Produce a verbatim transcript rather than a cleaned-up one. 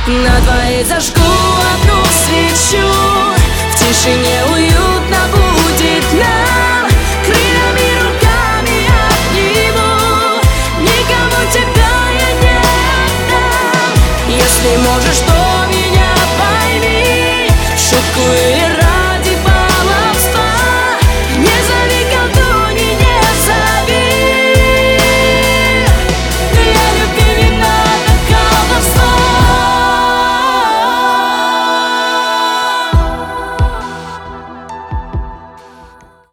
На двоих зажгу одну свечу. В тишине уютно будет нам. Крыльями, руками обниму. Никому тебя я не отдам. Если можешь, то